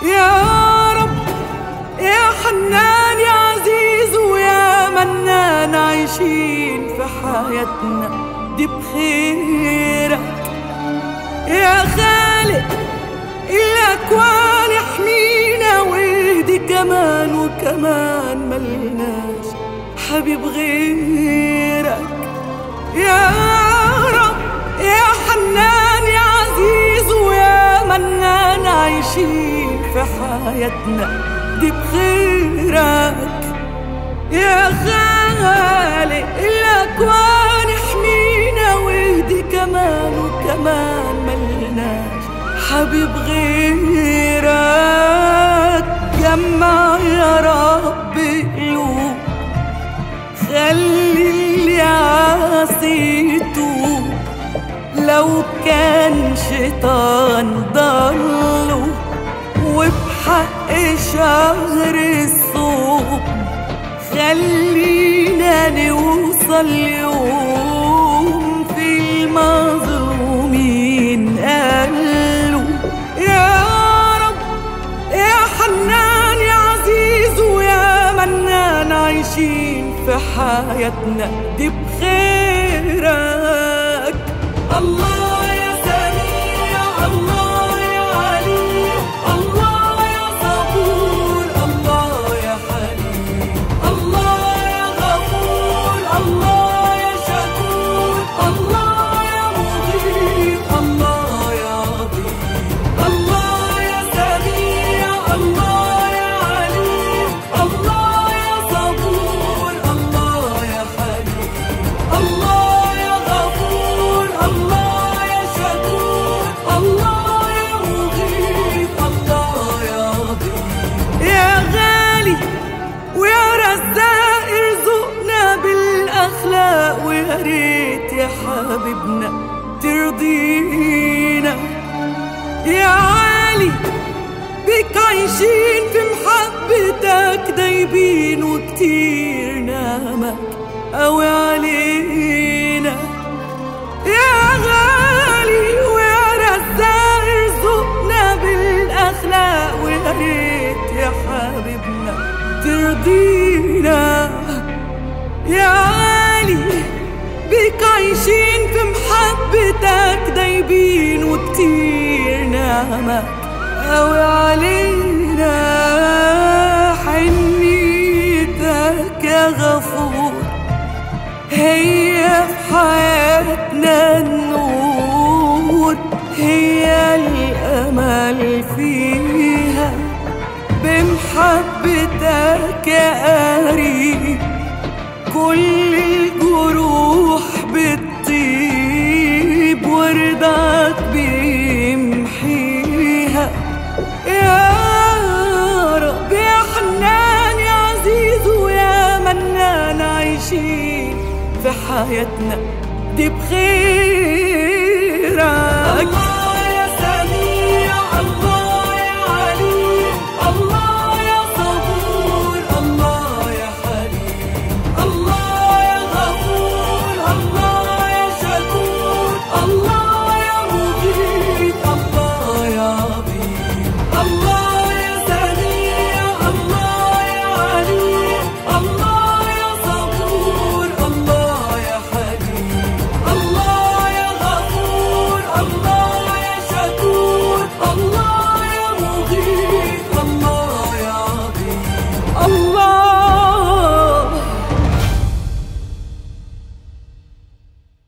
يا رب يا حنان يا عزيز ويا منان، عايشين في حياتنا دي بخيرك. يا خالق الأكوان احمينا واهدي كمان وكمان، ملناش حبيب غيرك. يا رب يا حنان يا عزيز ويا منان، عايشين في حياتنا دي بخيرك. يا خالق الأكوان احمينا واهدي كمان وكمان، ملناش حبيب غيرك. جمع يا رب قلوب، خلي اللي عاصي يتوب، لو كان شيطان ضله وبحق شهر الصوم، خلينا نوصل يوم في المظلومين قالوا. يا رب يا حنان يا عزيز ويا منان، عايشين في حياتنا دي بخيرك. الله يا سميع، الله يا عليم، الله يا صبور، الله يا حليم، الله يا غفور، الله يا شكور، الله يا مغيث، الله يا عظيم. الله يا سميع، الله يا عليم، الله يا صبور، الله يا حليم، الله يا غفور، الله يا شكور، الله يا مغيث، الله يا عظيم. يا غالي ويا رزاق ارزقنا بالأخلاق، ويا ريت يا حبيبنا ترضينا. يا عالي بك عايشين في محبتك دايبين، وكتير نعمك قوي علينا. يا غالي ويا رزاق ارزقنا بالأخلاق، ويا ريت يا حبيبنا ترضينا. يا غالي بك عايشين في محبتك دايبين، وكتير نعمك قوي علينا. حنيتك يا غفور هي في حياتنا النور، هي الأمل فيها، بمحبتك يا قريب كل الجروح بتطيب، ورضاك بيمحيها. يا رب يا حنان يا عزيز ويا منان، عايشين في حياتنا دي بخيرك.